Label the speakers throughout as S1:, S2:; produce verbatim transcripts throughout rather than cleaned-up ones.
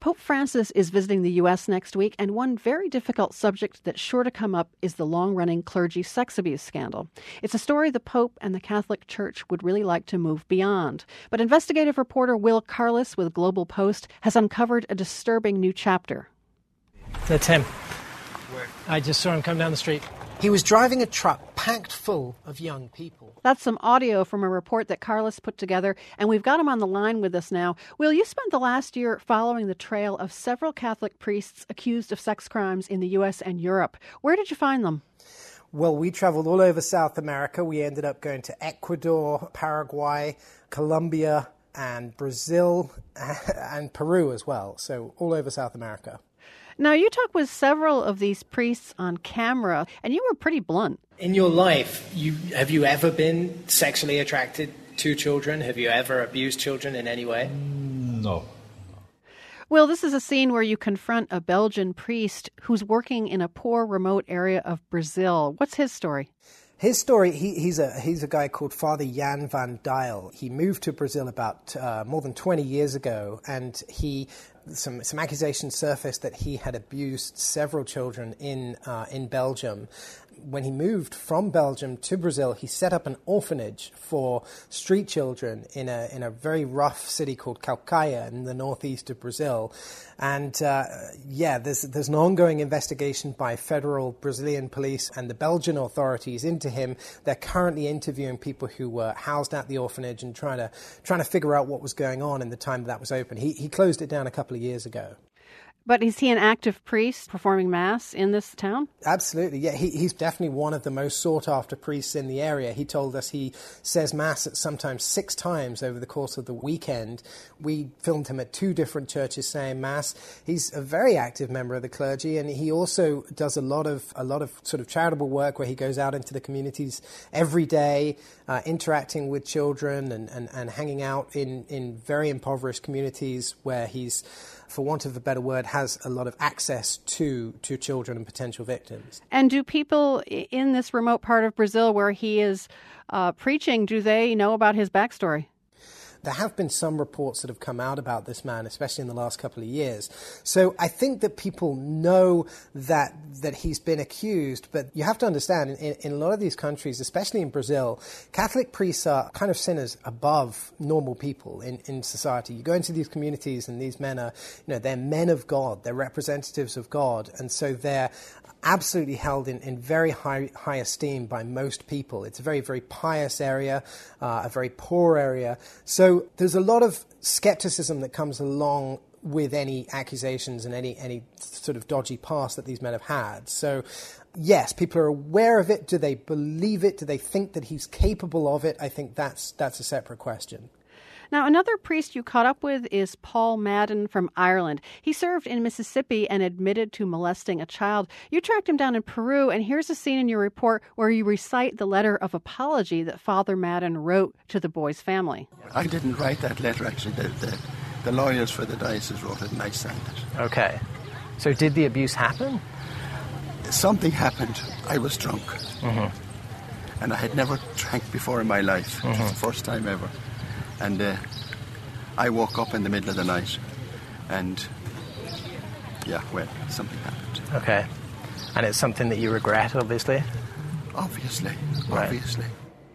S1: Pope Francis is visiting the U S next week, and one very difficult subject that's sure to come up is the long-running clergy sex abuse scandal. It's a story the Pope and the Catholic Church would really like to move beyond. But investigative reporter Will Carless with Global Post has uncovered a disturbing new chapter.
S2: That's him. Where? I just saw him come down the street.
S3: He was driving a truck packed full of young people.
S1: That's some audio from a report that Carlos put together, and we've got him on the line with us now. Will, you spent the last year following the trail of several Catholic priests accused of sex crimes in the U S and Europe. Where did you find them?
S3: Well, we traveled all over South America. We ended up going to Ecuador, Paraguay, Colombia, and Brazil, and Peru as well. So all over South America.
S1: Now, you talked with several of these priests on camera, and you were pretty blunt.
S2: In your life, you have you ever been sexually attracted to children? Have you ever abused children in any way?
S4: No.
S1: Well, this is a scene where you confront a Belgian priest who's working in a poor, remote area of Brazil. What's his story?
S3: His story, he, he's a he's a guy called Father Jan van Dijl. He moved to Brazil about uh, more than twenty years ago, and he some some accusations surfaced that he had abused several children in uh, in Belgium. When he moved from Belgium to Brazil, he set up an orphanage for street children in a in a very rough city called Calcaia in the northeast of Brazil. And uh, yeah, there's there's an ongoing investigation by federal Brazilian police and the Belgian authorities into him. They're currently interviewing people who were housed at the orphanage and trying to trying to figure out what was going on in the time that, that was open. He he closed it down a couple of years ago.
S1: But is he an active priest performing Mass in this town?
S3: Absolutely, yeah. He, he's definitely one of the most sought-after priests in the area. He told us he says Mass at sometimes six times over the course of the weekend. We filmed him at two different churches saying Mass. He's a very active member of the clergy, and he also does a lot of a lot of sort of charitable work where he goes out into the communities every day, uh, interacting with children and, and, and hanging out in, in very impoverished communities where he's, for want of a better word, has a lot of access to, to children and potential victims.
S1: And do people in this remote part of Brazil where he is uh, preaching, do they know about his backstory?
S3: There have been some reports that have come out about this man, especially in the last couple of years. So I think that people know that that he's been accused, but you have to understand, in, in a lot of these countries, especially in Brazil, Catholic priests are kind of seen as above normal people in, in society. You go into these communities and these men are, you know, they're men of God, they're representatives of God, and so they're absolutely held in, in very high high esteem by most people. It's a very, very pious area, uh, a very poor area. So there's a lot of skepticism that comes along with any accusations and any, any sort of dodgy past that these men have had. So yes, people are aware of it. Do they believe it? Do they think that he's capable of it? I think that's that's a separate question.
S1: Now, another priest you caught up with is Paul Madden from Ireland. He served in Mississippi and admitted to molesting a child. You tracked him down in Peru, and here's a scene in your report where you recite the letter of apology that Father Madden wrote to the boy's family.
S5: I didn't write that letter, actually. The, the, the lawyers for the diocese wrote it, and I signed it.
S2: Okay. So did the abuse happen?
S5: Something happened. I was drunk.
S2: Mm-hmm.
S5: And I had never drank before in my life. Mm-hmm. It was the first time ever. And uh, I woke up in the middle of the night, and yeah, well, something happened.
S2: Okay. And it's something that you regret, obviously?
S5: Obviously,
S2: right.
S5: obviously.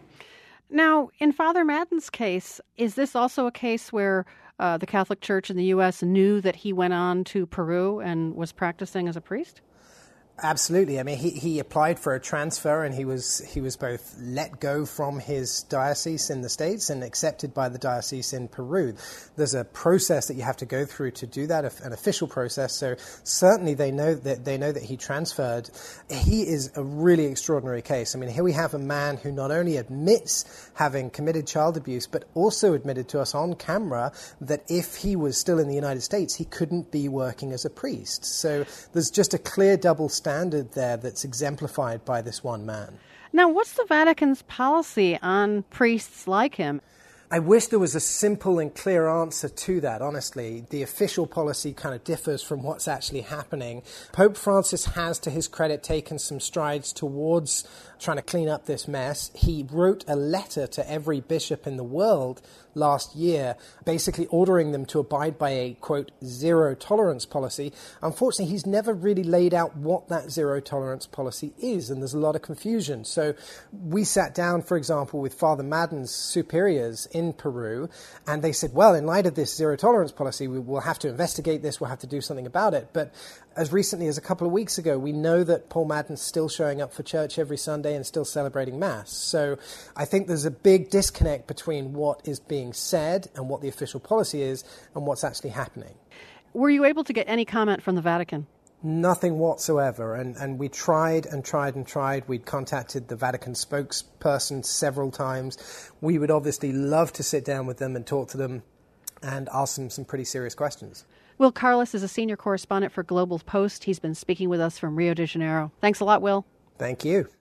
S1: Now, in Father Madden's case, is this also a case where uh, the Catholic Church in the U S knew that he went on to Peru and was practicing as a priest?
S3: Absolutely. I mean, he, he applied for a transfer, and he was he was both let go from his diocese in the States and accepted by the diocese in Peru. There's a process that you have to go through to do that, an official process. So certainly they know that they know that he transferred. He is a really extraordinary case. I mean, here we have a man who not only admits having committed child abuse, but also admitted to us on camera that if he was still in the United States, he couldn't be working as a priest. So there's just a clear double standard standard there that's exemplified by this one man.
S1: Now, what's the Vatican's policy on priests like him?
S3: I wish there was a simple and clear answer to that, honestly. The official policy kind of differs from what's actually happening. Pope Francis has, to his credit, taken some strides towards trying to clean up this mess. He wrote a letter to every bishop in the world last year, basically ordering them to abide by a, quote, zero tolerance policy. Unfortunately, he's never really laid out what that zero tolerance policy is, and there's a lot of confusion. So we sat down, for example, with Father Madden's superiors in Peru, and they said, well, in light of this zero tolerance policy, we will have to investigate this, we'll have to do something about it. But as recently as a couple of weeks ago, we know that Paul Madden's still showing up for church every Sunday and still celebrating Mass. So I think there's a big disconnect between what is being said and what the official policy is and what's actually happening.
S1: Were you able to get any comment from the Vatican?
S3: Nothing whatsoever. And, and we tried and tried and tried. We'd contacted the Vatican spokesperson several times. We would obviously love to sit down with them and talk to them and ask them some pretty serious questions.
S1: Will Carlos is a senior correspondent for Global Post. He's been speaking with us from Rio de Janeiro. Thanks a lot, Will.
S3: Thank you.